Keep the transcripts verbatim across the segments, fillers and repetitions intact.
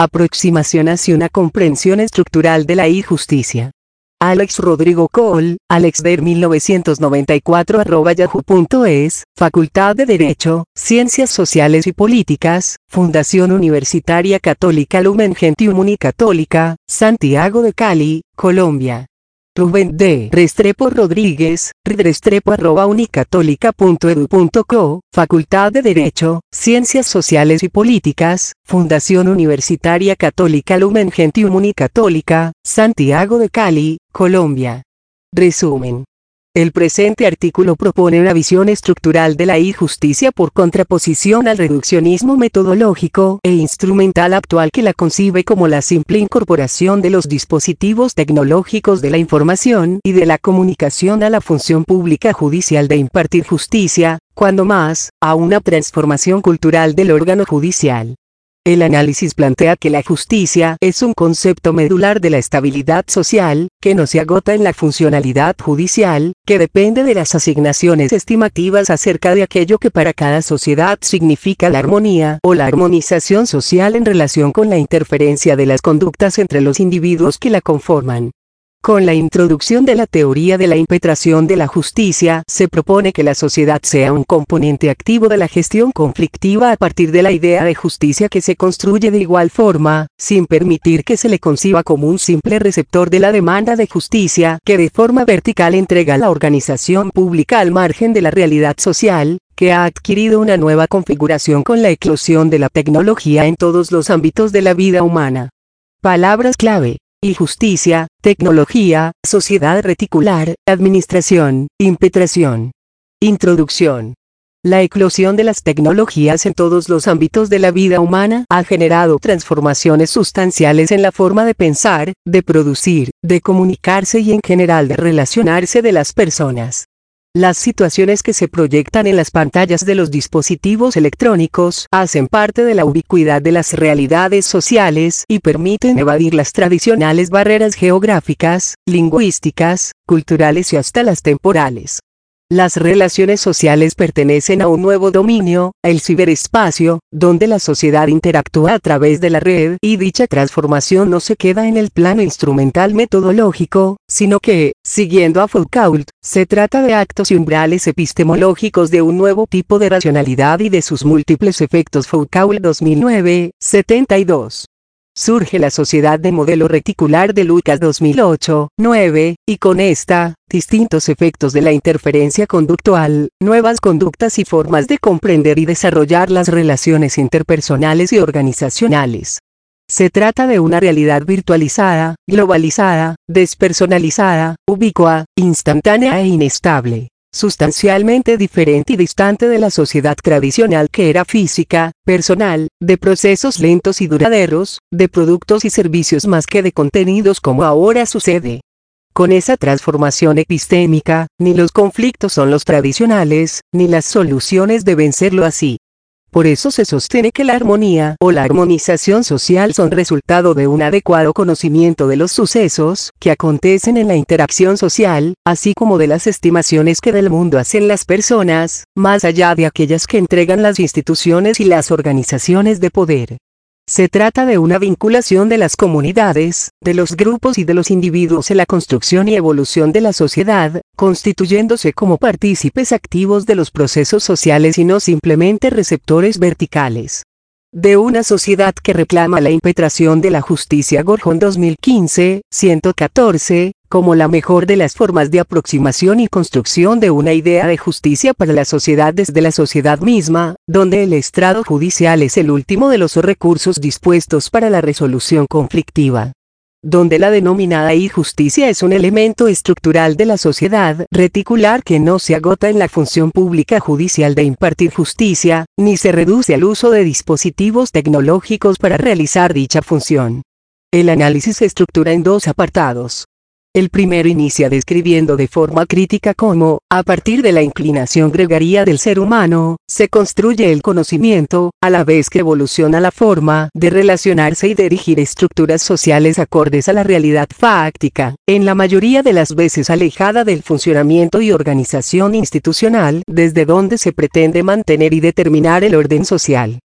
Aproximación hacia una comprensión estructural de la injusticia. Alex Rodrigo Cole, alexder mil novecientos noventa y cuatro arroba yahoo punto es, Facultad de Derecho, Ciencias Sociales y Políticas, Fundación Universitaria Católica Lumen Gentium Unicatólica, Santiago de Cali, Colombia. Rubén D. Restrepo Rodríguez, ridrestrepo arroba unicatólica punto edu punto co, Facultad de Derecho, Ciencias Sociales y Políticas, Fundación Universitaria Católica Lumen Gentium Unicatólica, Santiago de Cali, Colombia. Resumen. El presente artículo propone una visión estructural de la injusticia por contraposición al reduccionismo metodológico e instrumental actual que la concibe como la simple incorporación de los dispositivos tecnológicos de la información y de la comunicación a la función pública judicial de impartir justicia, cuando más, a una transformación cultural del órgano judicial. El análisis plantea que la justicia es un concepto medular de la estabilidad social, que no se agota en la funcionalidad judicial, que depende de las asignaciones estimativas acerca de aquello que para cada sociedad significa la armonía o la armonización social en relación con la interferencia de las conductas entre los individuos que la conforman. Con la introducción de la teoría de la impetración de la justicia, se propone que la sociedad sea un componente activo de la gestión conflictiva a partir de la idea de justicia que se construye de igual forma, sin permitir que se le conciba como un simple receptor de la demanda de justicia que de forma vertical entrega la organización pública al margen de la realidad social, que ha adquirido una nueva configuración con la eclosión de la tecnología en todos los ámbitos de la vida humana. Palabras clave: injusticia, tecnología, sociedad reticular, administración, impetración. Introducción. La eclosión de las tecnologías en todos los ámbitos de la vida humana ha generado transformaciones sustanciales en la forma de pensar, de producir, de comunicarse y en general de relacionarse de las personas. Las situaciones que se proyectan en las pantallas de los dispositivos electrónicos hacen parte de la ubicuidad de las realidades sociales y permiten evadir las tradicionales barreras geográficas, lingüísticas, culturales y hasta las temporales. Las relaciones sociales pertenecen a un nuevo dominio, el ciberespacio, donde la sociedad interactúa a través de la red y dicha transformación no se queda en el plano instrumental metodológico, sino que, siguiendo a Foucault, se trata de actos y umbrales epistemológicos de un nuevo tipo de racionalidad y de sus múltiples efectos. Foucault dos mil nueve, setenta y dos. Surge la sociedad de modelo reticular de Lucas dos mil ocho, nueve, y con esta, distintos efectos de la interferencia conductual, nuevas conductas y formas de comprender y desarrollar las relaciones interpersonales y organizacionales. Se trata de una realidad virtualizada, globalizada, despersonalizada, ubicua, instantánea e inestable. Sustancialmente diferente y distante de la sociedad tradicional que era física, personal, de procesos lentos y duraderos, de productos y servicios más que de contenidos como ahora sucede. Con esa transformación epistémica, ni los conflictos son los tradicionales, ni las soluciones deben serlo así. Por eso se sostiene que la armonía o la armonización social son resultado de un adecuado conocimiento de los sucesos que acontecen en la interacción social, así como de las estimaciones que del mundo hacen las personas, más allá de aquellas que entregan las instituciones y las organizaciones de poder. Se trata de una vinculación de las comunidades, de los grupos y de los individuos en la construcción y evolución de la sociedad, constituyéndose como partícipes activos de los procesos sociales y no simplemente receptores verticales. De una sociedad que reclama la impetración de la justicia. Gorjón dos mil quince, ciento catorce, como la mejor de las formas de aproximación y construcción de una idea de justicia para la sociedad desde la sociedad misma, donde el estrado judicial es el último de los recursos dispuestos para la resolución conflictiva. Donde la denominada injusticia es un elemento estructural de la sociedad reticular que no se agota en la función pública judicial de impartir justicia, ni se reduce al uso de dispositivos tecnológicos para realizar dicha función. El análisis se estructura en dos apartados. El primero inicia describiendo de forma crítica cómo, a partir de la inclinación gregaria del ser humano, se construye el conocimiento, a la vez que evoluciona la forma de relacionarse y dirigir estructuras sociales acordes a la realidad fáctica, en la mayoría de las veces alejada del funcionamiento y organización institucional desde donde se pretende mantener y determinar el orden social.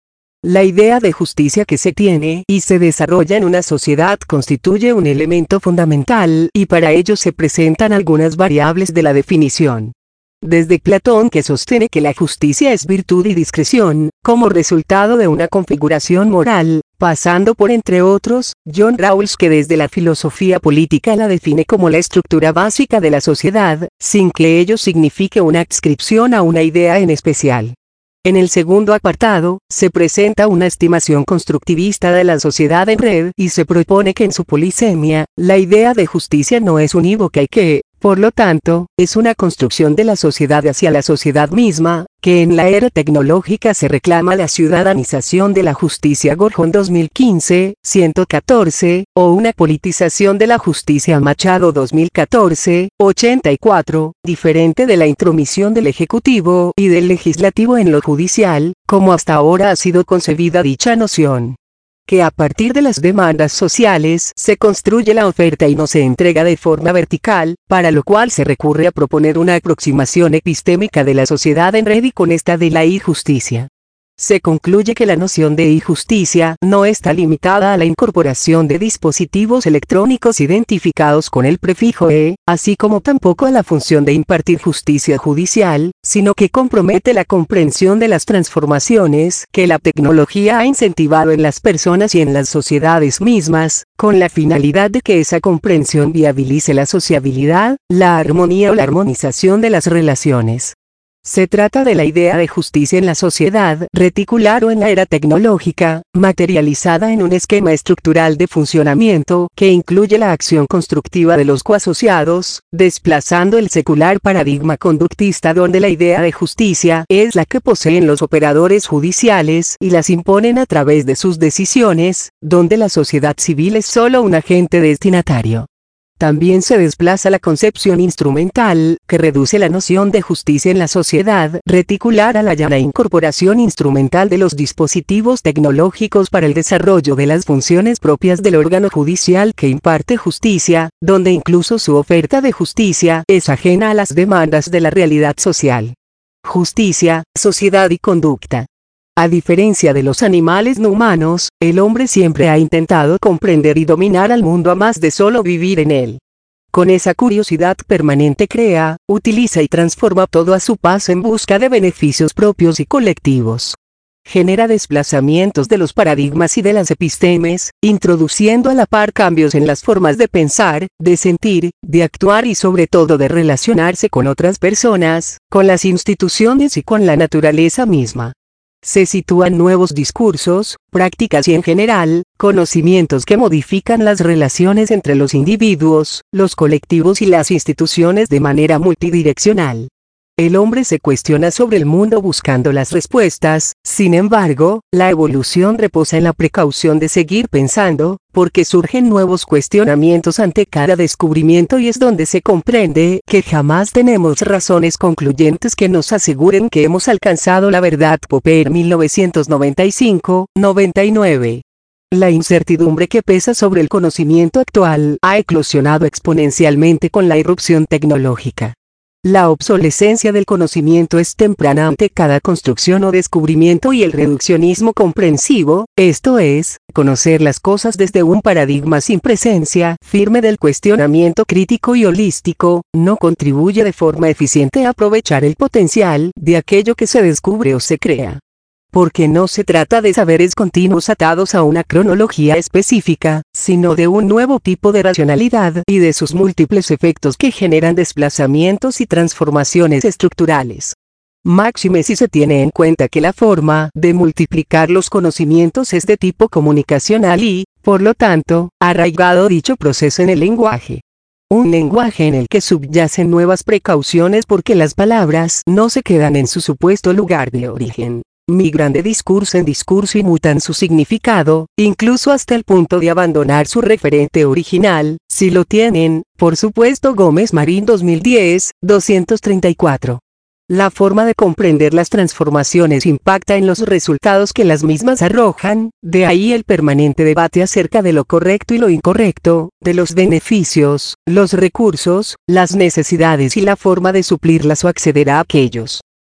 La idea de justicia que se tiene y se desarrolla en una sociedad constituye un elemento fundamental, y para ello se presentan algunas variables de la definición. Desde Platón, que sostiene que la justicia es virtud y discreción, como resultado de una configuración moral, pasando por, entre otros, John Rawls, que desde la filosofía política la define como la estructura básica de la sociedad, sin que ello signifique una adscripción a una idea en especial. En el segundo apartado, se presenta una estimación constructivista de la sociedad en red y se propone que en su polisemia, la idea de justicia no es unívoca y que, por lo tanto, es una construcción de la sociedad hacia la sociedad misma, que en la era tecnológica se reclama la ciudadanización de la justicia Gorjón dos mil quince, ciento catorce, o una politización de la justicia Machado dos mil catorce, ochenta y cuatro, diferente de la intromisión del Ejecutivo y del Legislativo en lo judicial, como hasta ahora ha sido concebida dicha noción. Que a partir de las demandas sociales se construye la oferta y no se entrega de forma vertical, para lo cual se recurre a proponer una aproximación epistémica de la sociedad en red y con esta de la injusticia. Se concluye que la noción de injusticia no está limitada a la incorporación de dispositivos electrónicos identificados con el prefijo e, así como tampoco a la función de impartir justicia judicial, sino que compromete la comprensión de las transformaciones que la tecnología ha incentivado en las personas y en las sociedades mismas, con la finalidad de que esa comprensión viabilice la sociabilidad, la armonía o la armonización de las relaciones. Se trata de la idea de justicia en la sociedad reticular o en la era tecnológica, materializada en un esquema estructural de funcionamiento que incluye la acción constructiva de los coasociados, desplazando el secular paradigma conductista donde la idea de justicia es la que poseen los operadores judiciales y las imponen a través de sus decisiones, donde la sociedad civil es solo un agente destinatario. También se desplaza la concepción instrumental, que reduce la noción de justicia en la sociedad reticular a la llana incorporación instrumental de los dispositivos tecnológicos para el desarrollo de las funciones propias del órgano judicial que imparte justicia, donde incluso su oferta de justicia es ajena a las demandas de la realidad social. Justicia, sociedad y conducta. A diferencia de los animales no humanos, el hombre siempre ha intentado comprender y dominar al mundo a más de solo vivir en él. Con esa curiosidad permanente crea, utiliza y transforma todo a su paso en busca de beneficios propios y colectivos. Genera desplazamientos de los paradigmas y de las epistemes, introduciendo a la par cambios en las formas de pensar, de sentir, de actuar y sobre todo de relacionarse con otras personas, con las instituciones y con la naturaleza misma. Se sitúan nuevos discursos, prácticas y en general, conocimientos que modifican las relaciones entre los individuos, los colectivos y las instituciones de manera multidireccional. El hombre se cuestiona sobre el mundo buscando las respuestas, sin embargo, la evolución reposa en la precaución de seguir pensando, porque surgen nuevos cuestionamientos ante cada descubrimiento y es donde se comprende que jamás tenemos razones concluyentes que nos aseguren que hemos alcanzado la verdad. Popper mil novecientos noventa y cinco, noventa y nueve. La incertidumbre que pesa sobre el conocimiento actual ha eclosionado exponencialmente con la irrupción tecnológica. La obsolescencia del conocimiento es temprana ante cada construcción o descubrimiento y el reduccionismo comprensivo, esto es, conocer las cosas desde un paradigma sin presencia firme del cuestionamiento crítico y holístico, no contribuye de forma eficiente a aprovechar el potencial de aquello que se descubre o se crea. Porque no se trata de saberes continuos atados a una cronología específica, sino de un nuevo tipo de racionalidad y de sus múltiples efectos que generan desplazamientos y transformaciones estructurales. Máxime si se tiene en cuenta que la forma de multiplicar los conocimientos es de tipo comunicacional y, por lo tanto, arraigado dicho proceso en el lenguaje. Un lenguaje en el que subyacen nuevas precauciones porque las palabras no se quedan en su supuesto lugar de origen. Migran de discurso en discurso y mutan su significado, incluso hasta el punto de abandonar su referente original, si lo tienen, por supuesto. Gómez Marín dos mil diez, doscientos treinta y cuatro. La forma de comprender las transformaciones impacta en los resultados que las mismas arrojan, de ahí el permanente debate acerca de lo correcto y lo incorrecto, de los beneficios, los recursos, las necesidades y la forma de suplirlas o acceder a aquellos.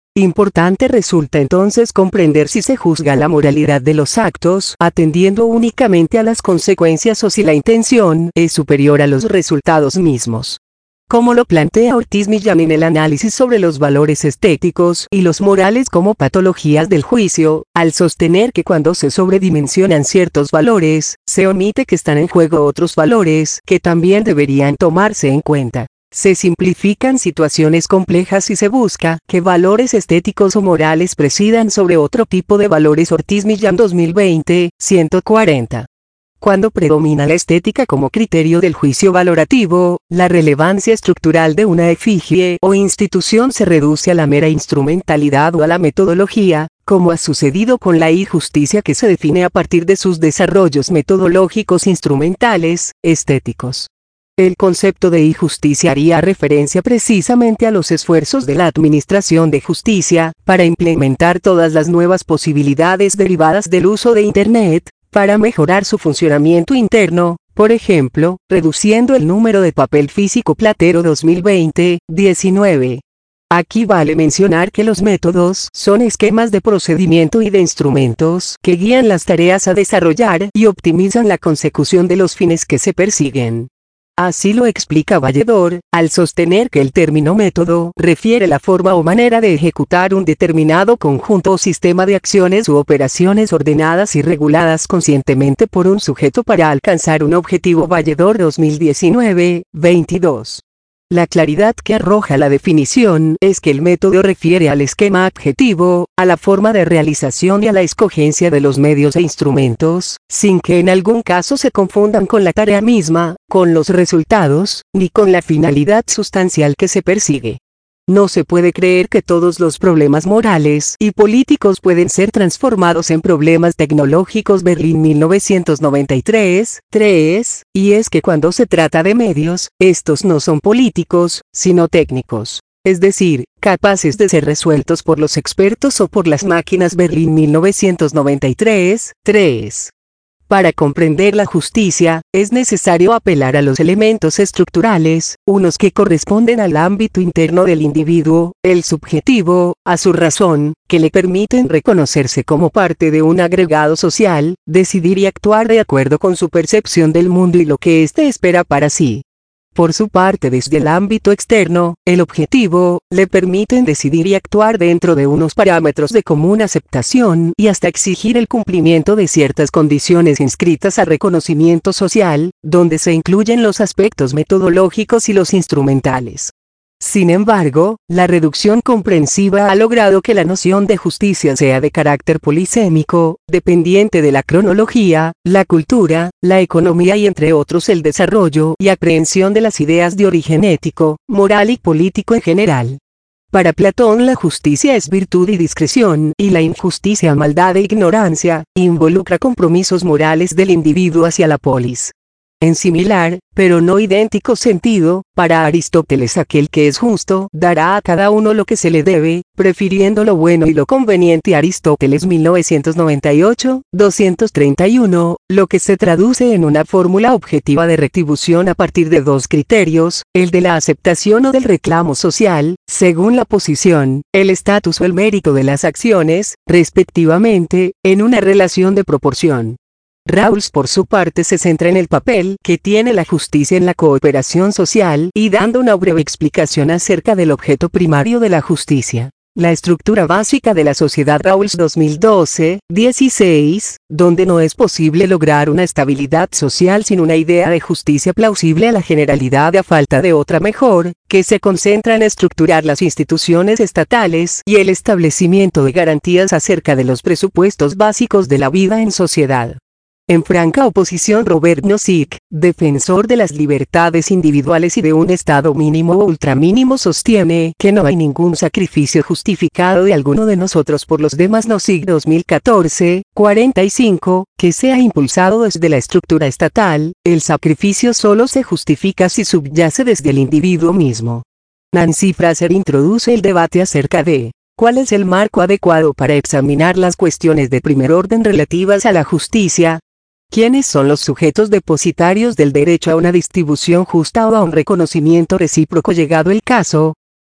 Importante resulta entonces comprender si se juzga la moralidad de los actos atendiendo únicamente a las consecuencias o si la intención es superior a los resultados mismos. Como lo plantea Ortiz Millán en el análisis sobre los valores estéticos y los morales como patologías del juicio, al sostener que cuando se sobredimensionan ciertos valores, se omite que están en juego otros valores que también deberían tomarse en cuenta. Se simplifican situaciones complejas y se busca que valores estéticos o morales presidan sobre otro tipo de valores. Ortiz Millán dos mil veinte, ciento cuarenta. Cuando predomina la estética como criterio del juicio valorativo, la relevancia estructural de una efigie o institución se reduce a la mera instrumentalidad o a la metodología, como ha sucedido con la injusticia que se define a partir de sus desarrollos metodológicos instrumentales, estéticos. El concepto de injusticia haría referencia precisamente a los esfuerzos de la Administración de Justicia para implementar todas las nuevas posibilidades derivadas del uso de Internet, para mejorar su funcionamiento interno, por ejemplo, reduciendo el número de papel físico Platero dos mil veinte, diecinueve. Aquí vale mencionar que los métodos son esquemas de procedimiento y de instrumentos que guían las tareas a desarrollar y optimizan la consecución de los fines que se persiguen. Así lo explica Valledor, al sostener que el término método refiere la forma o manera de ejecutar un determinado conjunto o sistema de acciones u operaciones ordenadas y reguladas conscientemente por un sujeto para alcanzar un objetivo. Valledor dos mil diecinueve, veintidós. La claridad que arroja la definición es que el método refiere al esquema adjetivo, a la forma de realización y a la escogencia de los medios e instrumentos, sin que en algún caso se confundan con la tarea misma, con los resultados, ni con la finalidad sustancial que se persigue. No se puede creer que todos los problemas morales y políticos pueden ser transformados en problemas tecnológicos. Berlín mil novecientos noventa y tres, tres, y es que cuando se trata de medios, estos no son políticos, sino técnicos, es decir, capaces de ser resueltos por los expertos o por las máquinas. Berlín mil novecientos noventa y tres, tres. Para comprender la justicia, es necesario apelar a los elementos estructurales, unos que corresponden al ámbito interno del individuo, el subjetivo, a su razón, que le permiten reconocerse como parte de un agregado social, decidir y actuar de acuerdo con su percepción del mundo y lo que éste espera para sí. Por su parte, desde el ámbito externo, el objetivo, le permiten decidir y actuar dentro de unos parámetros de común aceptación y hasta exigir el cumplimiento de ciertas condiciones inscritas al reconocimiento social, donde se incluyen los aspectos metodológicos y los instrumentales. Sin embargo, la reducción comprensiva ha logrado que la noción de justicia sea de carácter polisémico, dependiente de la cronología, la cultura, la economía y entre otros el desarrollo y aprehensión de las ideas de origen ético, moral y político en general. Para Platón la justicia es virtud y discreción, y la injusticia maldad e ignorancia, involucra compromisos morales del individuo hacia la polis. En similar, pero no idéntico sentido, para Aristóteles aquel que es justo dará a cada uno lo que se le debe, prefiriendo lo bueno y lo conveniente. Aristóteles mil novecientos noventa y ocho, doscientos treinta y uno, lo que se traduce en una fórmula objetiva de retribución a partir de dos criterios, el de la aceptación o del reclamo social, según la posición, el estatus o el mérito de las acciones, respectivamente, en una relación de proporción. Rawls por su parte se centra en el papel que tiene la justicia en la cooperación social y dando una breve explicación acerca del objeto primario de la justicia. La estructura básica de la sociedad. Rawls dos mil doce, dieciséis, donde no es posible lograr una estabilidad social sin una idea de justicia plausible a la generalidad a falta de otra mejor, que se concentra en estructurar las instituciones estatales y el establecimiento de garantías acerca de los presupuestos básicos de la vida en sociedad. En franca oposición, Robert Nozick, defensor de las libertades individuales y de un estado mínimo o ultramínimo, sostiene que no hay ningún sacrificio justificado de alguno de nosotros por los demás. Nozick dos mil catorce, cuarenta y cinco, que sea impulsado desde la estructura estatal, el sacrificio solo se justifica si subyace desde el individuo mismo. Nancy Fraser introduce el debate acerca de ¿cuál es el marco adecuado para examinar las cuestiones de primer orden relativas a la justicia? ¿Quiénes son los sujetos depositarios del derecho a una distribución justa o a un reconocimiento recíproco llegado el caso?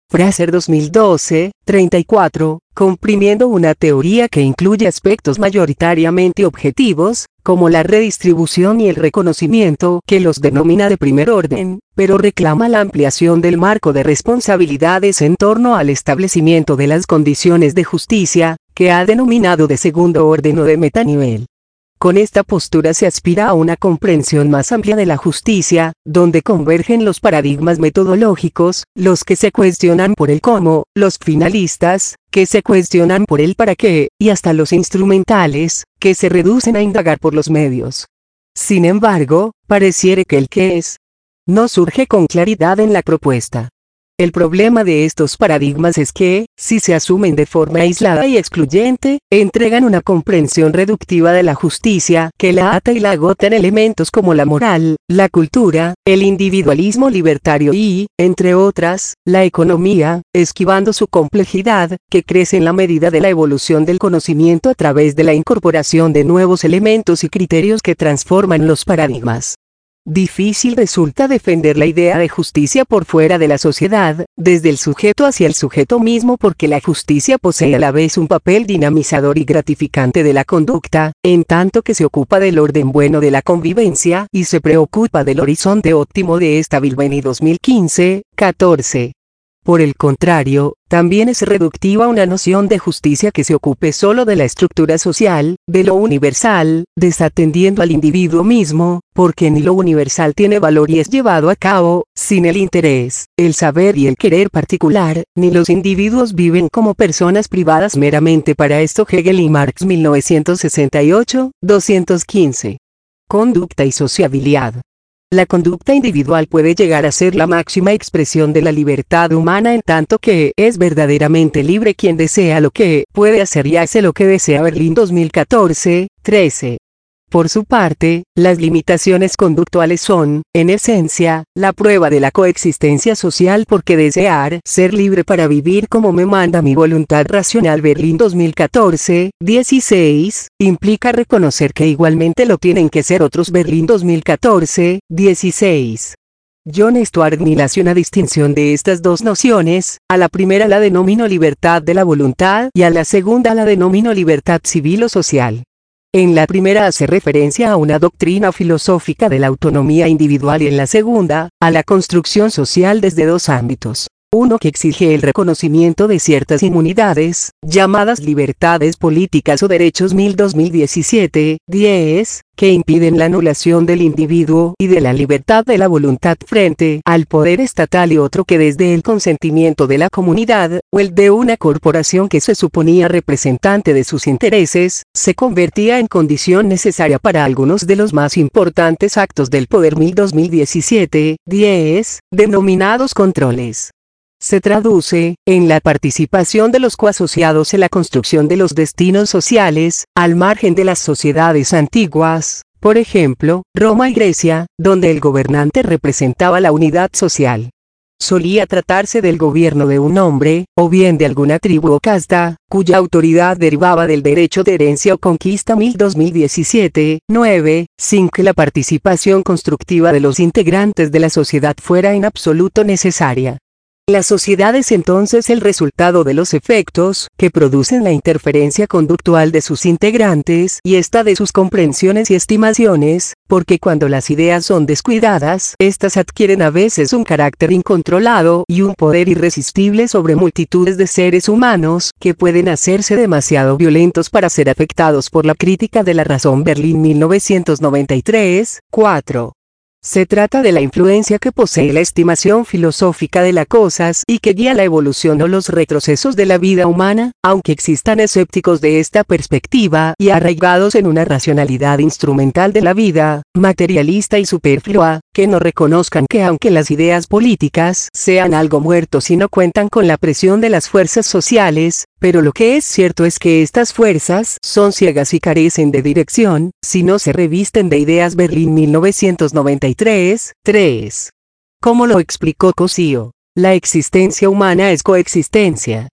Fraser dos mil doce, treinta y cuatro, comprimiendo una teoría que incluye aspectos mayoritariamente objetivos, como la redistribución y el reconocimiento, que los denomina de primer orden, pero reclama la ampliación del marco de responsabilidades en torno al establecimiento de las condiciones de justicia, que ha denominado de segundo orden o de metanivel. Con esta postura se aspira a una comprensión más amplia de la justicia, donde convergen los paradigmas metodológicos, los que se cuestionan por el cómo, los finalistas, que se cuestionan por el para qué, y hasta los instrumentales, que se reducen a indagar por los medios. Sin embargo, pareciere que el qué es no surge con claridad en la propuesta. El problema de estos paradigmas es que, si se asumen de forma aislada y excluyente, entregan una comprensión reductiva de la justicia, que la ata y la agota en elementos como la moral, la cultura, el individualismo libertario y, entre otras, la economía, esquivando su complejidad, que crece en la medida de la evolución del conocimiento a través de la incorporación de nuevos elementos y criterios que transforman los paradigmas. Difícil resulta defender la idea de justicia por fuera de la sociedad, desde el sujeto hacia el sujeto mismo, porque la justicia posee a la vez un papel dinamizador y gratificante de la conducta, en tanto que se ocupa del orden bueno de la convivencia y se preocupa del horizonte óptimo de esta. Bilbeni dos mil quince, catorce. Por el contrario, también es reductiva una noción de justicia que se ocupe solo de la estructura social, de lo universal, desatendiendo al individuo mismo, porque ni lo universal tiene valor y es llevado a cabo, sin el interés, el saber y el querer particular, ni los individuos viven como personas privadas meramente para esto. Hegel y Marx mil novecientos sesenta y ocho, doscientos quince. Conducta y sociabilidad. La conducta individual puede llegar a ser la máxima expresión de la libertad humana en tanto que es verdaderamente libre quien desea lo que puede hacer y hace lo que desea. Berlín dos mil catorce, trece. Por su parte, las limitaciones conductuales son, en esencia, la prueba de la coexistencia social porque desear ser libre para vivir como me manda mi voluntad racional. Berlín dos mil catorce, dieciséis, implica reconocer que igualmente lo tienen que ser otros. Berlín dos mil catorce, dieciséis. John Stuart Mill hace una distinción de estas dos nociones, a la primera la denomino libertad de la voluntad y a la segunda la denomino libertad civil o social. En la primera hace referencia a una doctrina filosófica de la autonomía individual y en la segunda, a la construcción social desde dos ámbitos. Uno que exige el reconocimiento de ciertas inmunidades, llamadas libertades políticas o derechos. Mill dos mil diecisiete, diez, que impiden la anulación del individuo y de la libertad de la voluntad frente al poder estatal, y otro que desde el consentimiento de la comunidad, o el de una corporación que se suponía representante de sus intereses, se convertía en condición necesaria para algunos de los más importantes actos del poder. Mill dos mil diecisiete, diez, denominados controles. Se traduce, en la participación de los coasociados en la construcción de los destinos sociales, al margen de las sociedades antiguas, por ejemplo, Roma y Grecia, donde el gobernante representaba la unidad social. Solía tratarse del gobierno de un hombre, o bien de alguna tribu o casta, cuya autoridad derivaba del derecho de herencia o conquista. Mill dos mil diecisiete, nueve, sin que la participación constructiva de los integrantes de la sociedad fuera en absoluto necesaria. La sociedad es entonces el resultado de los efectos que producen la interferencia conductual de sus integrantes y esta de sus comprensiones y estimaciones, porque cuando las ideas son descuidadas, éstas adquieren a veces un carácter incontrolado y un poder irresistible sobre multitudes de seres humanos que pueden hacerse demasiado violentos para ser afectados por la crítica de la razón. Berlín mil novecientos noventa y tres, cuatro. Se trata de la influencia que posee la estimación filosófica de las cosas y que guía la evolución o los retrocesos de la vida humana, aunque existan escépticos de esta perspectiva y arraigados en una racionalidad instrumental de la vida, materialista y superflua, que no reconozcan que aunque las ideas políticas sean algo muerto si no cuentan con la presión de las fuerzas sociales, pero lo que es cierto es que estas fuerzas son ciegas y carecen de dirección, si no se revisten de ideas. Berlín mil novecientos noventa y tres, tres. Como lo explicó Cosío, la existencia humana es coexistencia.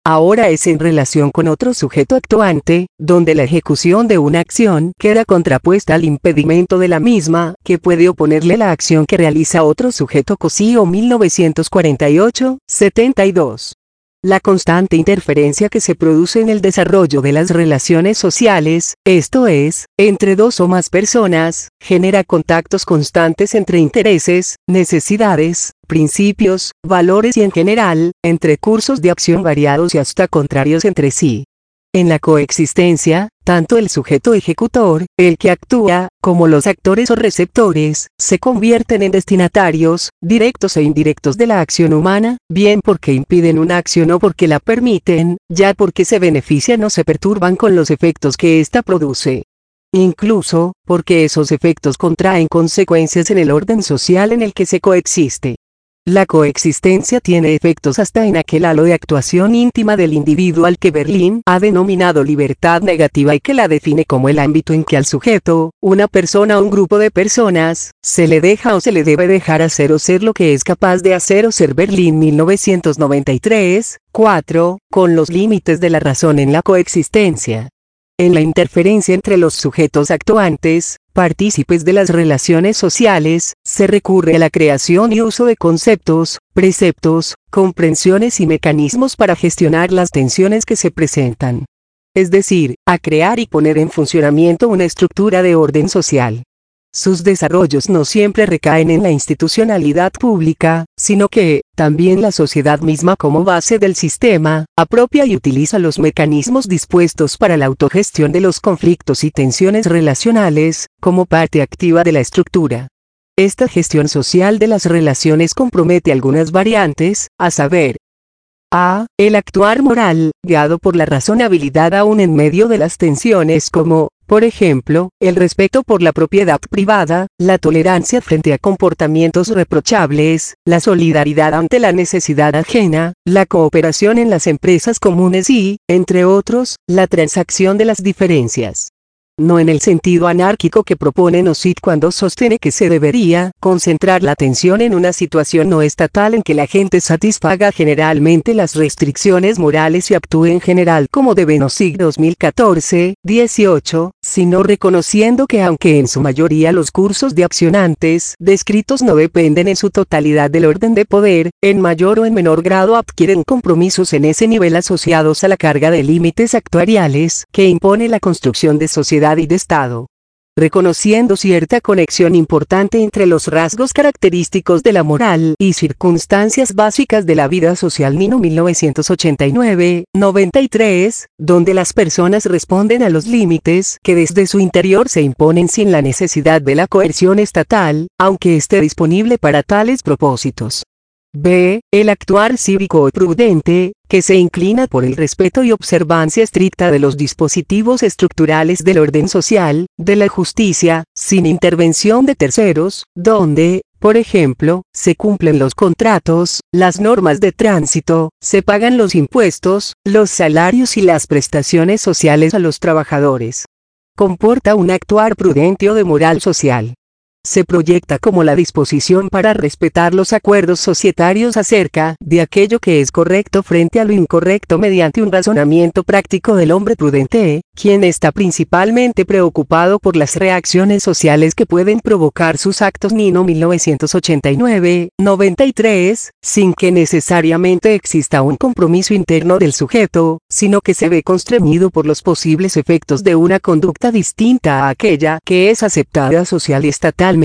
Ahora es en relación con otro sujeto actuante, donde la ejecución de una acción queda contrapuesta al impedimento de la misma, que puede oponerle la acción que realiza otro sujeto. Cosío mil novecientos cuarenta y ocho, setenta y dos. La constante interferencia que se produce en el desarrollo de las relaciones sociales, esto es, entre dos o más personas, genera contactos constantes entre intereses, necesidades, principios, valores y en general, entre cursos de acción variados y hasta contrarios entre sí. En la coexistencia, tanto el sujeto ejecutor, el que actúa, como los actores o receptores, se convierten en destinatarios, directos e indirectos de la acción humana, bien porque impiden una acción o porque la permiten, ya porque se benefician o se perturban con los efectos que ésta produce. Incluso, porque esos efectos contraen consecuencias en el orden social en el que se coexiste. La coexistencia tiene efectos hasta en aquel halo de actuación íntima del individuo al que Berlín ha denominado libertad negativa y que la define como el ámbito en que al sujeto, una persona o un grupo de personas, se le deja o se le debe dejar hacer o ser lo que es capaz de hacer o ser. Berlín mil novecientos noventa y tres, cuatro, con los límites de la razón en la coexistencia. En la interferencia entre los sujetos actuantes, partícipes de las relaciones sociales, se recurre a la creación y uso de conceptos, preceptos, comprensiones y mecanismos para gestionar las tensiones que se presentan. Es decir, a crear y poner en funcionamiento una estructura de orden social. Sus desarrollos no siempre recaen en la institucionalidad pública, sino que, también la sociedad misma como base del sistema, apropia y utiliza los mecanismos dispuestos para la autogestión de los conflictos y tensiones relacionales, como parte activa de la estructura. Esta gestión social de las relaciones compromete algunas variantes, a saber, A. El actuar moral, guiado por la razonabilidad aún en medio de las tensiones como, por ejemplo, el respeto por la propiedad privada, la tolerancia frente a comportamientos reprochables, la solidaridad ante la necesidad ajena, la cooperación en las empresas comunes y, entre otros, la transacción de las diferencias. No en el sentido anárquico que propone Nozick cuando sostiene que se debería concentrar la atención en una situación no estatal en que la gente satisfaga generalmente las restricciones morales y actúe en general como debe. Nozick dos mil catorce, dieciocho, sino reconociendo que aunque en su mayoría los cursos de accionantes descritos no dependen en su totalidad del orden de poder, en mayor o en menor grado adquieren compromisos en ese nivel asociados a la carga de límites actuariales que impone la construcción de sociedad y de Estado. Reconociendo cierta conexión importante entre los rasgos característicos de la moral y circunstancias básicas de la vida social. Nino mil novecientos ochenta y nueve, noventa y tres, donde las personas responden a los límites que desde su interior se imponen sin la necesidad de la coerción estatal, aunque esté disponible para tales propósitos. B. El actuar cívico y prudente, que se inclina por el respeto y observancia estricta de los dispositivos estructurales del orden social, de la justicia, sin intervención de terceros, donde, por ejemplo, se cumplen los contratos, las normas de tránsito, se pagan los impuestos, los salarios y las prestaciones sociales a los trabajadores. Comporta un actuar prudente o de moral social. Se proyecta como la disposición para respetar los acuerdos societarios acerca de aquello que es correcto frente a lo incorrecto mediante un razonamiento práctico del hombre prudente, quien está principalmente preocupado por las reacciones sociales que pueden provocar sus actos. Nino mil novecientos ochenta y nueve, noventa y tres, sin que necesariamente exista un compromiso interno del sujeto, sino que se ve constreñido por los posibles efectos de una conducta distinta a aquella que es aceptada social y estatal.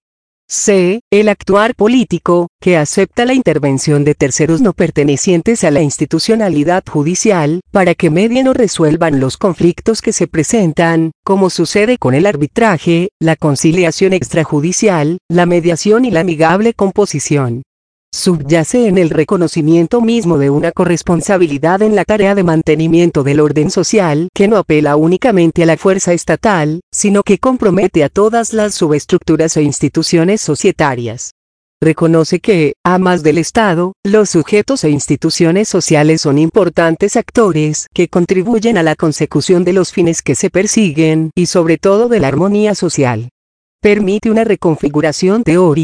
C. El actuar político, que acepta la intervención de terceros no pertenecientes a la institucionalidad judicial, para que medien o resuelvan los conflictos que se presentan, como sucede con el arbitraje, la conciliación extrajudicial, la mediación y la amigable composición. Subyace en el reconocimiento mismo de una corresponsabilidad en la tarea de mantenimiento del orden social que no apela únicamente a la fuerza estatal, sino que compromete a todas las subestructuras e instituciones societarias. Reconoce que, a más del Estado, los sujetos e instituciones sociales son importantes actores que contribuyen a la consecución de los fines que se persiguen y sobre todo de la armonía social. Permite una reconfiguración teórica,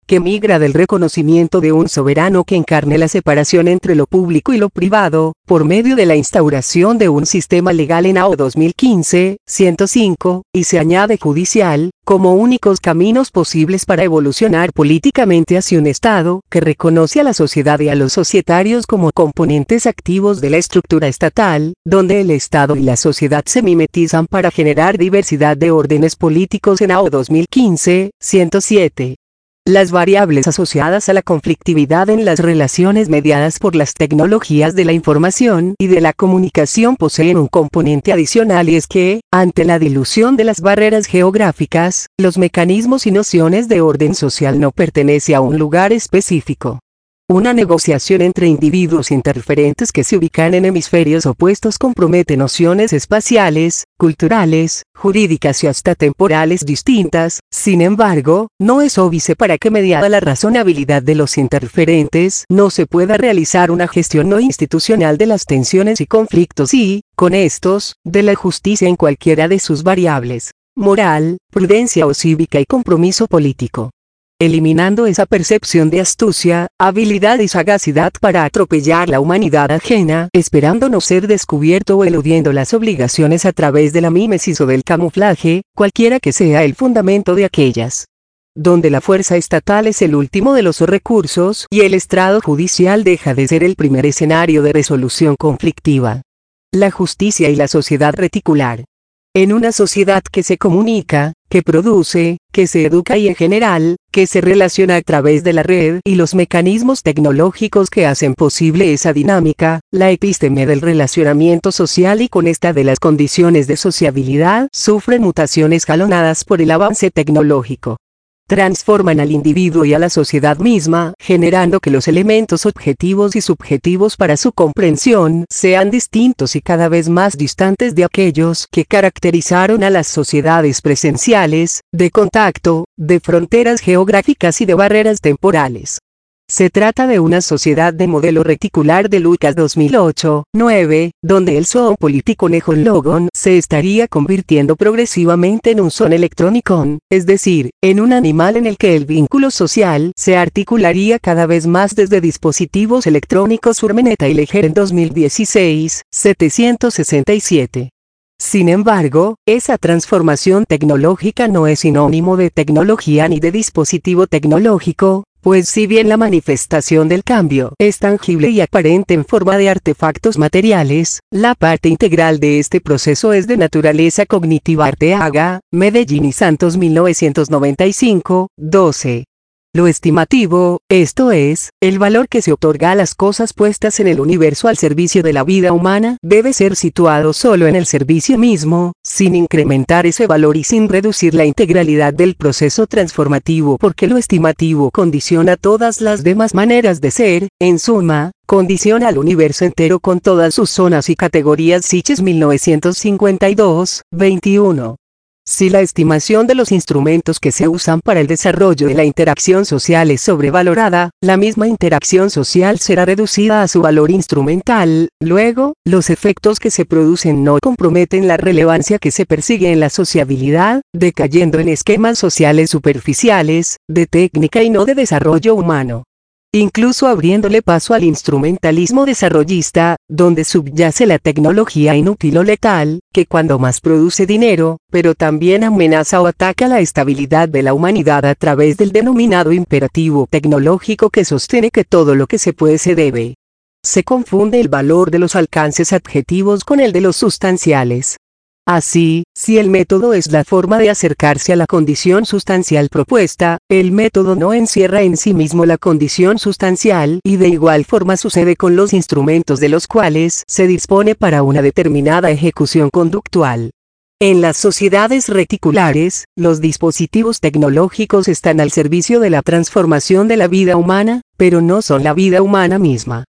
que migra del reconocimiento de un soberano que encarne la separación entre lo público y lo privado, por medio de la instauración de un sistema legal en A O dos mil quince, ciento cinco, y se añade judicial, como únicos caminos posibles para evolucionar políticamente hacia un Estado que reconoce a la sociedad y a los societarios como componentes activos de la estructura estatal, donde el Estado y la sociedad se mimetizan para generar diversidad de órdenes políticos en A O dos mil quince, ciento siete. Las variables asociadas a la conflictividad en las relaciones mediadas por las tecnologías de la información y de la comunicación poseen un componente adicional y es que, ante la dilución de las barreras geográficas, los mecanismos y nociones de orden social no pertenecen a un lugar específico. Una negociación entre individuos interferentes que se ubican en hemisferios opuestos compromete nociones espaciales, culturales, jurídicas y hasta temporales distintas. Sin embargo, no es óbice para que mediada la razonabilidad de los interferentes no se pueda realizar una gestión no institucional de las tensiones y conflictos y, con estos, de la justicia en cualquiera de sus variables: moral, prudencia o cívica y compromiso político. Eliminando esa percepción de astucia, habilidad y sagacidad para atropellar la humanidad ajena, esperando no ser descubierto o eludiendo las obligaciones a través de la mímesis o del camuflaje, cualquiera que sea el fundamento de aquellas. Donde la fuerza estatal es el último de los recursos y el estrado judicial deja de ser el primer escenario de resolución conflictiva. La justicia y la sociedad reticular. En una sociedad que se comunica, que produce, que se educa y en general, que se relaciona a través de la red y los mecanismos tecnológicos que hacen posible esa dinámica, la episteme del relacionamiento social y con esta de las condiciones de sociabilidad sufren mutaciones jalonadas por el avance tecnológico. Transforman al individuo y a la sociedad misma, generando que los elementos objetivos y subjetivos para su comprensión sean distintos y cada vez más distantes de aquellos que caracterizaron a las sociedades presenciales, de contacto, de fronteras geográficas y de barreras temporales. Se trata de una sociedad de modelo reticular de Lucas dos mil ocho, nueve, donde el zoopolítico Nejon Logon se estaría convirtiendo progresivamente en un son electrónico, es decir, en un animal en el que el vínculo social se articularía cada vez más desde dispositivos electrónicos Urmeneta y Leger en dos mil dieciséis, setecientos sesenta y siete. Sin embargo, esa transformación tecnológica no es sinónimo de tecnología ni de dispositivo tecnológico, pues si bien la manifestación del cambio es tangible y aparente en forma de artefactos materiales, la parte integral de este proceso es de naturaleza cognitiva. Arteaga, Medellín y Santos mil novecientos noventa y cinco, doce. Lo estimativo, esto es, el valor que se otorga a las cosas puestas en el universo al servicio de la vida humana, debe ser situado solo en el servicio mismo, sin incrementar ese valor y sin reducir la integralidad del proceso transformativo, porque lo estimativo condiciona todas las demás maneras de ser, en suma, condiciona al universo entero con todas sus zonas y categorías. Sitges mil novecientos cincuenta y dos, veintiuno. Si la estimación de los instrumentos que se usan para el desarrollo de la interacción social es sobrevalorada, la misma interacción social será reducida a su valor instrumental. Luego, los efectos que se producen no comprometen la relevancia que se persigue en la sociabilidad, decayendo en esquemas sociales superficiales, de técnica y no de desarrollo humano. Incluso abriéndole paso al instrumentalismo desarrollista, donde subyace la tecnología inútil o letal, que cuando más produce dinero, pero también amenaza o ataca la estabilidad de la humanidad a través del denominado imperativo tecnológico que sostiene que todo lo que se puede se debe. Se confunde el valor de los alcances adjetivos con el de los sustanciales. Así, si el método es la forma de acercarse a la condición sustancial propuesta, el método no encierra en sí mismo la condición sustancial y de igual forma sucede con los instrumentos de los cuales se dispone para una determinada ejecución conductual. En las sociedades reticulares, los dispositivos tecnológicos están al servicio de la transformación de la vida humana, pero no son la vida humana misma.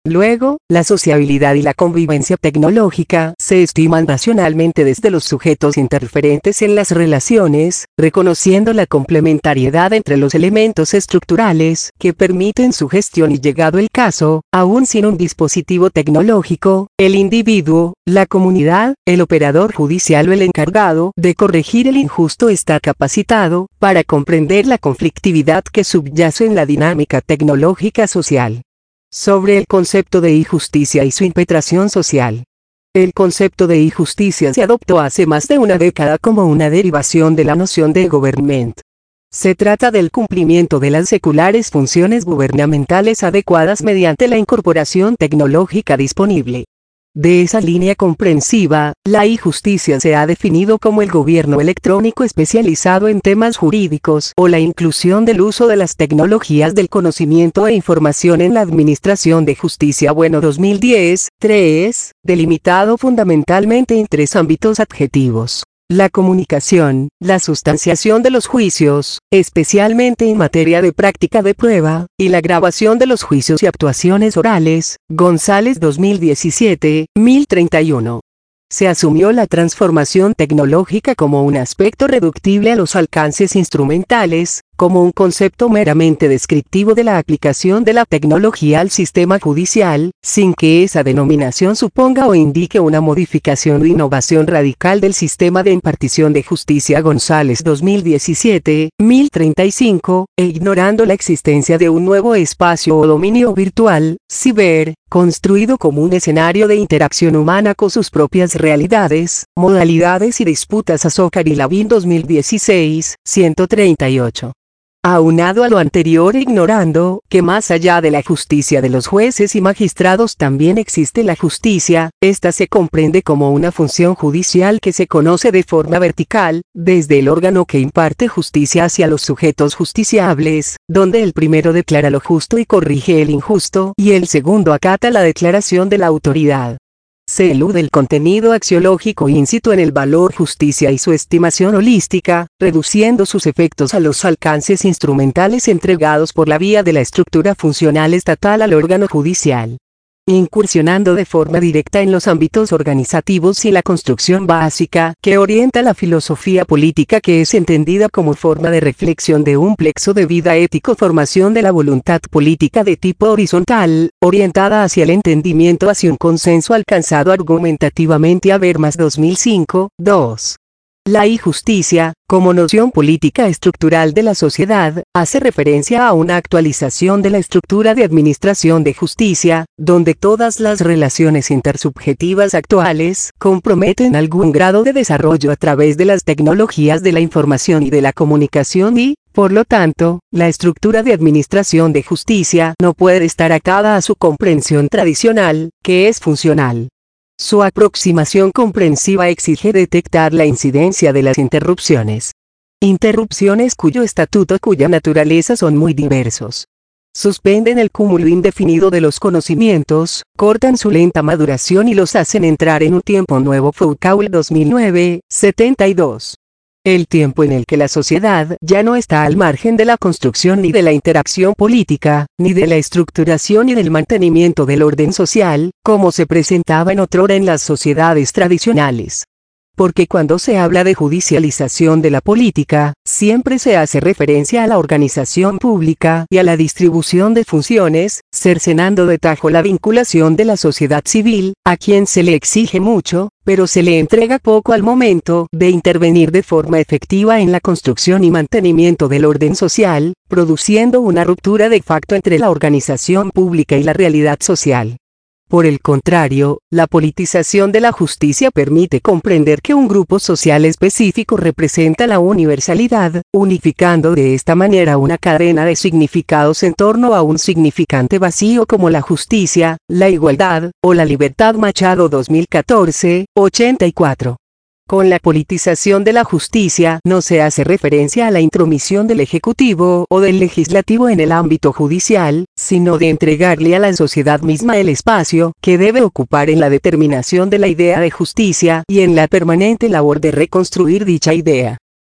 Luego, la sociabilidad y la convivencia tecnológica se estiman racionalmente desde los sujetos interferentes en las relaciones, reconociendo la complementariedad entre los elementos estructurales que permiten su gestión y, llegado el caso, aún sin un dispositivo tecnológico, el individuo, la comunidad, el operador judicial o el encargado de corregir el injusto está capacitado para comprender la conflictividad que subyace en la dinámica tecnológica social. Sobre el concepto de injusticia y su impetración social. El concepto de injusticia se adoptó hace más de una década como una derivación de la noción de government. Se trata del cumplimiento de las seculares funciones gubernamentales adecuadas mediante la incorporación tecnológica disponible. De esa línea comprensiva, la injusticia se ha definido como el gobierno electrónico especializado en temas jurídicos o la inclusión del uso de las tecnologías del conocimiento e información en la administración de justicia. Bueno, dos mil diez, tres, delimitado fundamentalmente en tres ámbitos adjetivos. La comunicación, la sustanciación de los juicios, especialmente en materia de práctica de prueba, y la grabación de los juicios y actuaciones orales. González dos mil diecisiete, mil treinta y uno. Se asumió la transformación tecnológica como un aspecto reductible a los alcances instrumentales, como un concepto meramente descriptivo de la aplicación de la tecnología al sistema judicial, sin que esa denominación suponga o indique una modificación o innovación radical del sistema de impartición de justicia. González dos mil diecisiete, mil treinta y cinco, e ignorando la existencia de un nuevo espacio o dominio virtual, ciber, construido como un escenario de interacción humana con sus propias realidades, modalidades y disputas. Azócar y Lavín dos mil dieciséis, ciento treinta y ocho. Aunado a lo anterior e ignorando que más allá de la justicia de los jueces y magistrados también existe la justicia, esta se comprende como una función judicial que se conoce de forma vertical, desde el órgano que imparte justicia hacia los sujetos justiciables, donde el primero declara lo justo y corrige el injusto, y el segundo acata la declaración de la autoridad. Se elude el contenido axiológico íncito en el valor justicia y su estimación holística, reduciendo sus efectos a los alcances instrumentales entregados por la vía de la estructura funcional estatal al órgano judicial. Incursionando de forma directa en los ámbitos organizativos y la construcción básica que orienta la filosofía política, que es entendida como forma de reflexión de un plexo de vida ético, formación de la voluntad política de tipo horizontal, orientada hacia el entendimiento, hacia un consenso alcanzado argumentativamente. Habermas dos mil cinco, dos. La injusticia, como noción política estructural de la sociedad, hace referencia a una actualización de la estructura de administración de justicia, donde todas las relaciones intersubjetivas actuales comprometen algún grado de desarrollo a través de las tecnologías de la información y de la comunicación y, por lo tanto, la estructura de administración de justicia no puede estar atada a su comprensión tradicional, que es funcional. Su aproximación comprensiva exige detectar la incidencia de las interrupciones. Interrupciones cuyo estatuto, cuya naturaleza son muy diversos. Suspenden el cúmulo indefinido de los conocimientos, cortan su lenta maduración y los hacen entrar en un tiempo nuevo. Foucault dos mil nueve, setenta y dos. El tiempo en el que la sociedad ya no está al margen de la construcción ni de la interacción política, ni de la estructuración y del mantenimiento del orden social, como se presentaba en otrora en las sociedades tradicionales. Porque cuando se habla de judicialización de la política, siempre se hace referencia a la organización pública y a la distribución de funciones, cercenando de tajo la vinculación de la sociedad civil, a quien se le exige mucho, pero se le entrega poco al momento de intervenir de forma efectiva en la construcción y mantenimiento del orden social, produciendo una ruptura de facto entre la organización pública y la realidad social. Por el contrario, la politización de la justicia permite comprender que un grupo social específico representa la universalidad, unificando de esta manera una cadena de significados en torno a un significante vacío como la justicia, la igualdad, o la libertad. Machado dos mil catorce, ochenta y cuatro. Con la politización de la justicia no se hace referencia a la intromisión del Ejecutivo o del Legislativo en el ámbito judicial, sino de entregarle a la sociedad misma el espacio que debe ocupar en la determinación de la idea de justicia y en la permanente labor de reconstruir dicha idea.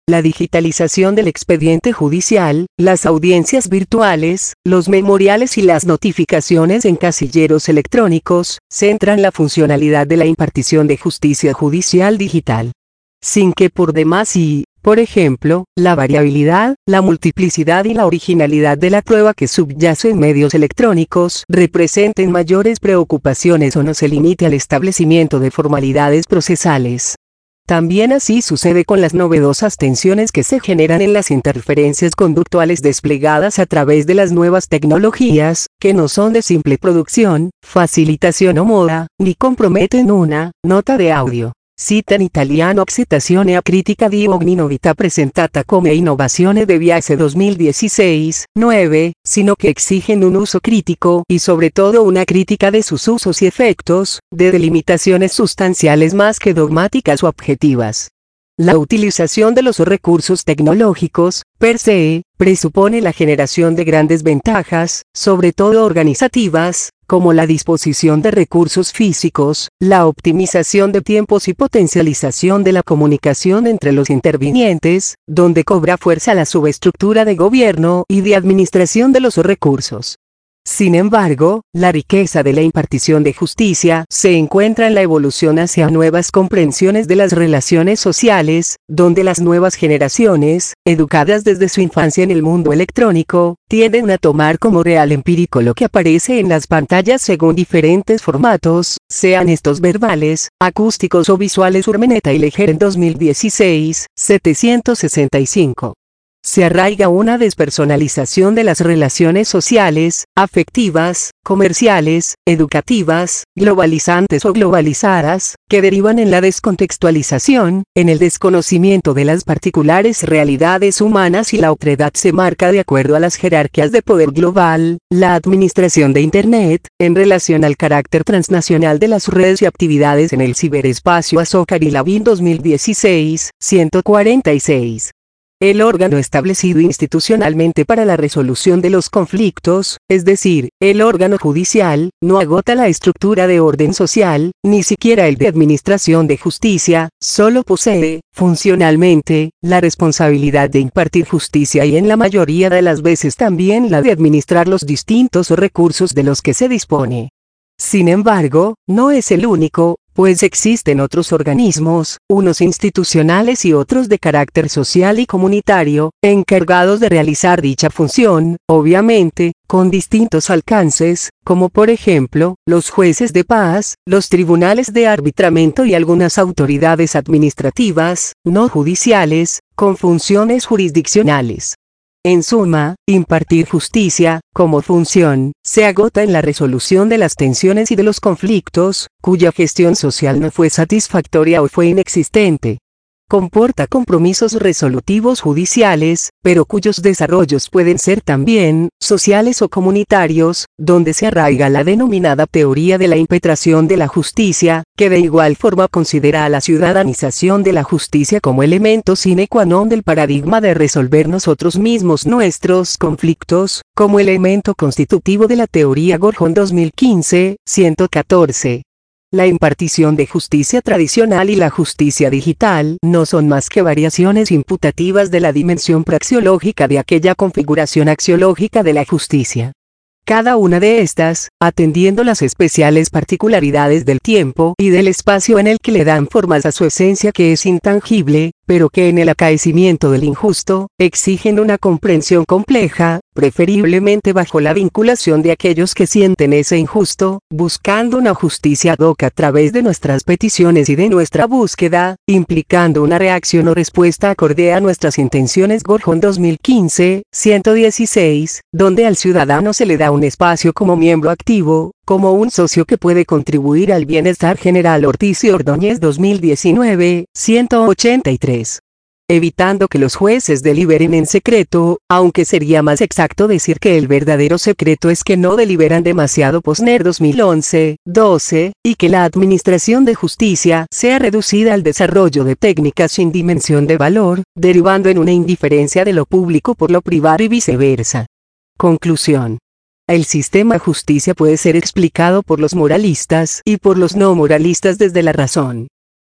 La digitalización del expediente judicial, las audiencias virtuales, los memoriales y las notificaciones en casilleros electrónicos, centran la funcionalidad de la impartición de justicia judicial digital. Sin que por demás y, por ejemplo, la variabilidad, la multiplicidad y la originalidad de la prueba que subyace en medios electrónicos representen mayores preocupaciones o no se limite al establecimiento de formalidades procesales. También así sucede con las novedosas tensiones que se generan en las interferencias conductuales desplegadas a través de las nuevas tecnologías, que no son de simple producción, facilitación o moda, ni comprometen una nota de audio. Cita in italiano Accettazione a critica di ogni novità presentata come innovazione de Biase dos mil dieciséis, nueve, sino que exigen un uso crítico y sobre todo una crítica de sus usos y efectos, de delimitaciones sustanciales más que dogmáticas o objetivas. La utilización de los recursos tecnológicos, per se, presupone la generación de grandes ventajas, sobre todo organizativas, como la disposición de recursos físicos, la optimización de tiempos y potencialización de la comunicación entre los intervinientes, donde cobra fuerza la subestructura de gobierno y de administración de los recursos. Sin embargo, la riqueza de la impartición de justicia se encuentra en la evolución hacia nuevas comprensiones de las relaciones sociales, donde las nuevas generaciones, educadas desde su infancia en el mundo electrónico, tienden a tomar como real empírico lo que aparece en las pantallas según diferentes formatos, sean estos verbales, acústicos o visuales. Urmeneta y Leger en dos mil dieciséis, setecientos sesenta y cinco. Se arraiga una despersonalización de las relaciones sociales, afectivas, comerciales, educativas, globalizantes o globalizadas, que derivan en la descontextualización, en el desconocimiento de las particulares realidades humanas y la otredad se marca de acuerdo a las jerarquías de poder global, la administración de Internet, en relación al carácter transnacional de las redes y actividades en el ciberespacio. Azócar y Lavín dos mil dieciséis, ciento cuarenta y seis. El órgano establecido institucionalmente para la resolución de los conflictos, es decir, el órgano judicial, no agota la estructura de orden social, ni siquiera el de administración de justicia, solo posee, funcionalmente, la responsabilidad de impartir justicia y en la mayoría de las veces también la de administrar los distintos recursos de los que se dispone. Sin embargo, no es el único, pues existen otros organismos, unos institucionales y otros de carácter social y comunitario, encargados de realizar dicha función, obviamente, con distintos alcances, como por ejemplo, los jueces de paz, los tribunales de arbitramiento y algunas autoridades administrativas, no judiciales, con funciones jurisdiccionales. En suma, impartir justicia, como función, se agota en la resolución de las tensiones y de los conflictos, cuya gestión social no fue satisfactoria o fue inexistente. Comporta compromisos resolutivos judiciales, pero cuyos desarrollos pueden ser también, sociales o comunitarios, donde se arraiga la denominada teoría de la impetración de la justicia, que de igual forma considera a la ciudadanización de la justicia como elemento sine qua non del paradigma de resolver nosotros mismos nuestros conflictos, como elemento constitutivo de la teoría Gorjón dos mil quince, ciento catorce. La impartición de justicia tradicional y la justicia digital no son más que variaciones imputativas de la dimensión praxeológica de aquella configuración axiológica de la justicia. Cada una de estas, atendiendo las especiales particularidades del tiempo y del espacio en el que le dan formas a su esencia que es intangible, pero que en el acaecimiento del injusto, exigen una comprensión compleja, preferiblemente bajo la vinculación de aquellos que sienten ese injusto, buscando una justicia ad hoc a través de nuestras peticiones y de nuestra búsqueda, implicando una reacción o respuesta acorde a nuestras intenciones. Gorjón dos mil quince, ciento dieciséis, donde al ciudadano se le da un espacio como miembro activo, como un socio que puede contribuir al bienestar general. Ortiz y Ordóñez dos mil diecinueve, ciento ochenta y tres. Evitando que los jueces deliberen en secreto, aunque sería más exacto decir que el verdadero secreto es que no deliberan demasiado. Posner dos mil once, doce, y que la administración de justicia sea reducida al desarrollo de técnicas sin dimensión de valor, derivando en una indiferencia de lo público por lo privado y viceversa. Conclusión. El sistema justicia puede ser explicado por los moralistas y por los no moralistas desde la razón.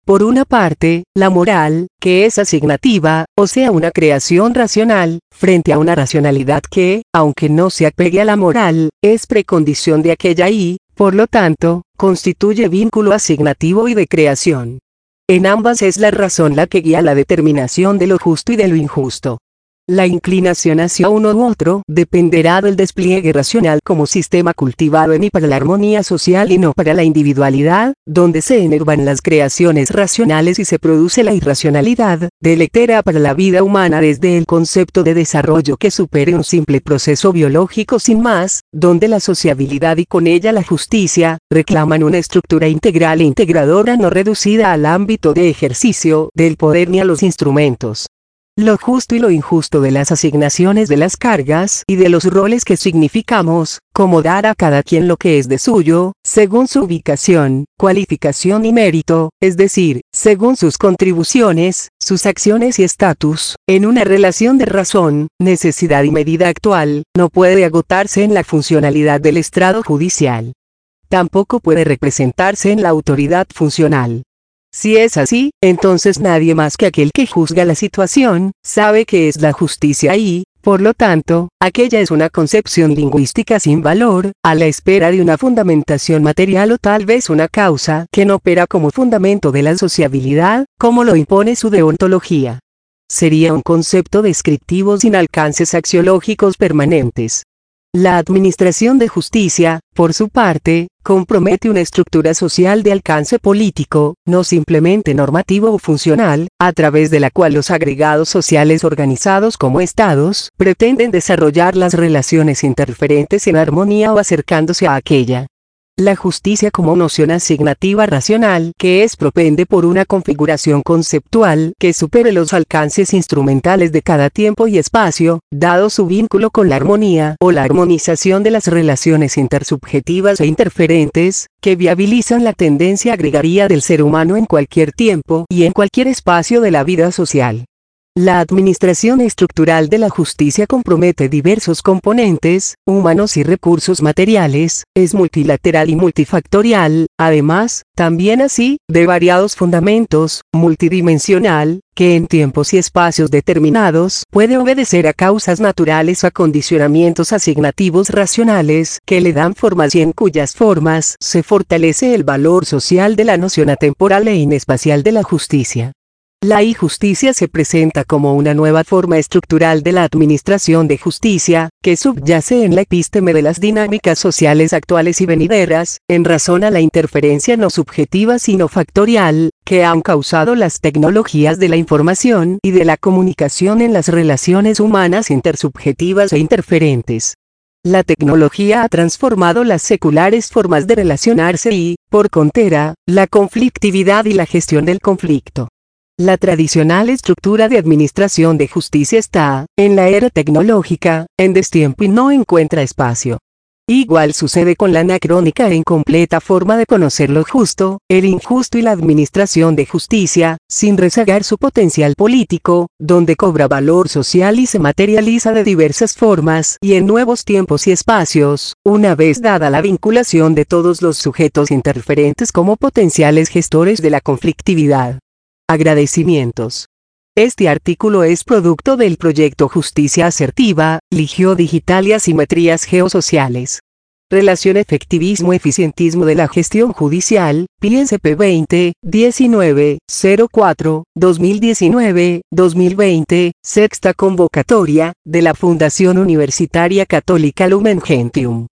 Por una parte, la moral, que es asignativa, o sea una creación racional, frente a una racionalidad que, aunque no se apegue a la moral, es precondición de aquella y, por lo tanto, constituye vínculo asignativo y de creación. En ambas es la razón la que guía la determinación de lo justo y de lo injusto. La inclinación hacia uno u otro dependerá del despliegue racional como sistema cultivado en y para la armonía social y no para la individualidad, donde se enervan las creaciones racionales y se produce la irracionalidad, deletera para la vida humana desde el concepto de desarrollo que supere un simple proceso biológico sin más, donde la sociabilidad y con ella la justicia, reclaman una estructura integral e integradora no reducida al ámbito de ejercicio del poder ni a los instrumentos. Lo justo y lo injusto de las asignaciones de las cargas y de los roles que significamos, como dar a cada quien lo que es de suyo, según su ubicación, cualificación y mérito, es decir, según sus contribuciones, sus acciones y estatus, en una relación de razón, necesidad y medida actual, no puede agotarse en la funcionalidad del estrado judicial. Tampoco puede representarse en la autoridad funcional. Si es así, entonces nadie más que aquel que juzga la situación, sabe qué es la justicia y, por lo tanto, aquella es una concepción lingüística sin valor, a la espera de una fundamentación material o tal vez una causa que no opera como fundamento de la sociabilidad, como lo impone su deontología. Sería un concepto descriptivo sin alcances axiológicos permanentes. La administración de justicia, por su parte, compromete una estructura social de alcance político, no simplemente normativo o funcional, a través de la cual los agregados sociales organizados como estados pretenden desarrollar las relaciones interferentes en armonía o acercándose a aquella. La justicia como noción asignativa racional que es propende por una configuración conceptual que supere los alcances instrumentales de cada tiempo y espacio, dado su vínculo con la armonía o la armonización de las relaciones intersubjetivas e interferentes, que viabilizan la tendencia gregaria del ser humano en cualquier tiempo y en cualquier espacio de la vida social. La administración estructural de la justicia compromete diversos componentes, humanos y recursos materiales, es multilateral y multifactorial, además, también así, de variados fundamentos, multidimensional, que en tiempos y espacios determinados puede obedecer a causas naturales o a condicionamientos asignativos racionales que le dan formas y en cuyas formas se fortalece el valor social de la noción atemporal e inespacial de la justicia. La injusticia se presenta como una nueva forma estructural de la administración de justicia, que subyace en la epísteme de las dinámicas sociales actuales y venideras, en razón a la interferencia no subjetiva sino factorial, que han causado las tecnologías de la información y de la comunicación en las relaciones humanas intersubjetivas e interferentes. La tecnología ha transformado las seculares formas de relacionarse y, por contera, la conflictividad y la gestión del conflicto. La tradicional estructura de administración de justicia está, en la era tecnológica, en destiempo y no encuentra espacio. Igual sucede con la anacrónica e incompleta forma de conocer lo justo, el injusto y la administración de justicia, sin rezagar su potencial político, donde cobra valor social y se materializa de diversas formas y en nuevos tiempos y espacios, una vez dada la vinculación de todos los sujetos interferentes como potenciales gestores de la conflictividad. Agradecimientos. Este artículo es producto del proyecto Justicia Asertiva, Ligio Digital y Asimetrías Geosociales. Relación efectivismo-eficientismo de la gestión judicial, P I E S P veinte, diecinueve, cero cuatro, dos mil diecinueve, dos mil veinte, sexta convocatoria, de la Fundación Universitaria Católica Lumen Gentium.